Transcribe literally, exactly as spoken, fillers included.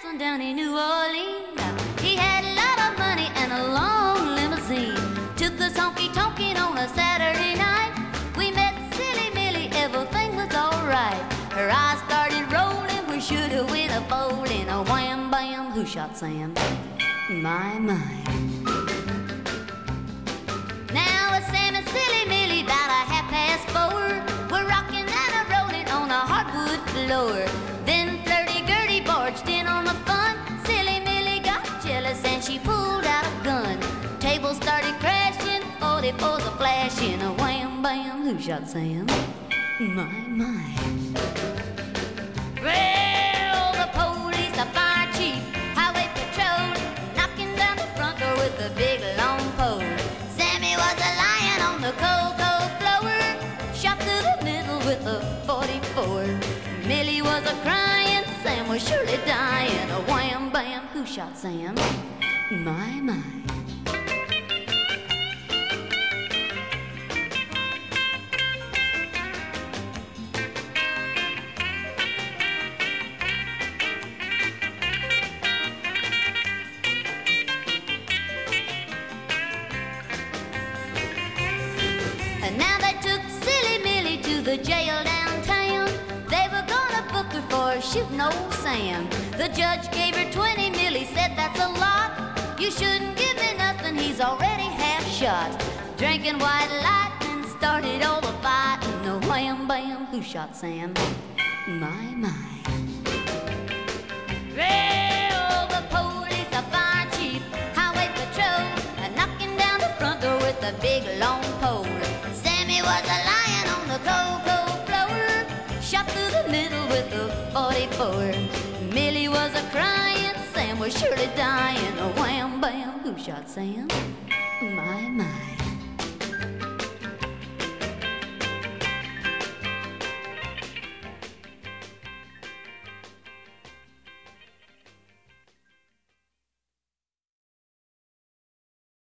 dancing down in New Orleans. He had a lot of money and a long limousine. Took us honky-tonkin' on a Saturday night. We met Silly Millie, everything was alright. Her eyes started rolling, we should've went a bowling. A wham, bam, who shot Sam? My, my. Now a Sam and Silly Millie, about a half past four, we're rocking and a rolling on a hardwood floor. Then Flirty Gertie barged in on the fun. Silly Millie got jealous and she pulled out a gun. Tables started crashing, forty-fours a flashing. A wham, bam, who shot Sam? My, my. Well, the police, the fire chief, highway patrol, knocking down the front door with a big long pole. Sammy was a lion on the cold, cold floor, shot through the middle with a forty-four. Millie was a crying, Sam was surely dying. A wham, bam, who shot Sam? My, my. And now they took Silly Millie to the jail downtown. They were gonna book her for shooting old Sam. The judge gave her twenty, Millie said that's a lot. You shouldn't give me nothing, he's already half shot. Drinking white lightning started all the fighting. The wham, bam, who shot Sam? My, my. Well, the police, the fire chief, highway patrol, and knocking down the front door with a big long pole. Sammy was a lion on the cold, cold floor, shot through the middle with a forty-four. Millie was a crying, Sam was surely dying. A wham, bam, who shot Sam? My, my.